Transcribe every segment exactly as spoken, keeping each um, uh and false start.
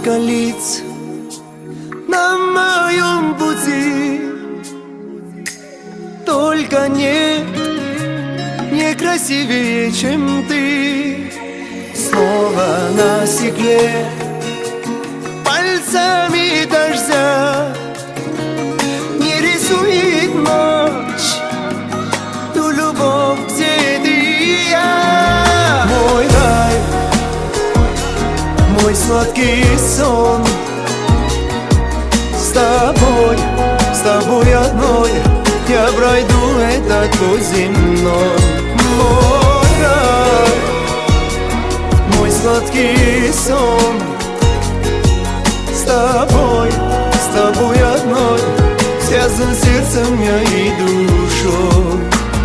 Сколько лиц на моем пути, только нет, не красивее, чем ты. Снова на стекле пальцами дождя не рисует ночь ту любовь, где ты и я. Мой рай, мой сладкий сон, с тобой, с тобой одной я пройду этот путь земной. Мой рай, мой сладкий сон, с тобой, с тобой одной связан сердцем я и душой.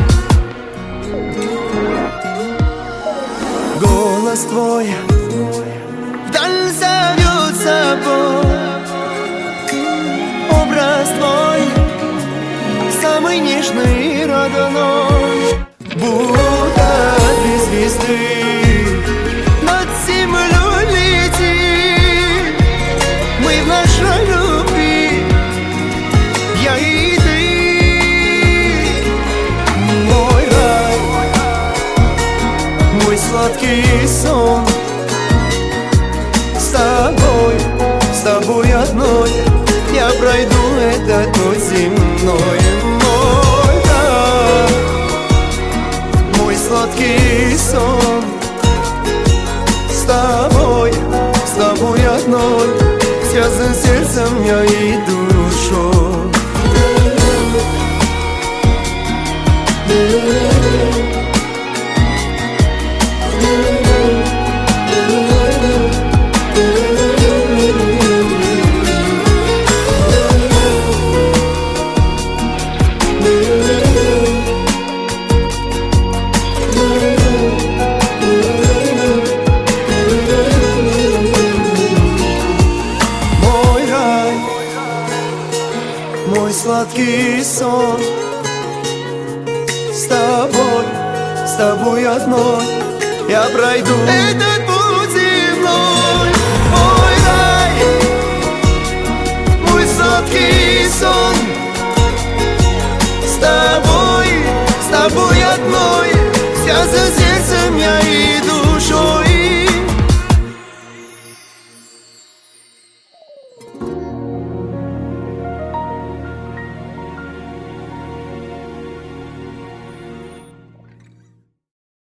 Голос твой вдаль зовет собой, образ твой самый нежный и родной. Будто две звезды над землей летим, мы в нашей любви, я и ты. Мой рай, мой сладкий сон, с тобой, с тобой одной я пройду этот путь земной. Мой рай, мой сладкий сон, с тобой, с тобой одной связан сердцем я и душой. Мой сладкий сон, с тобой, с тобой одной я пройду этот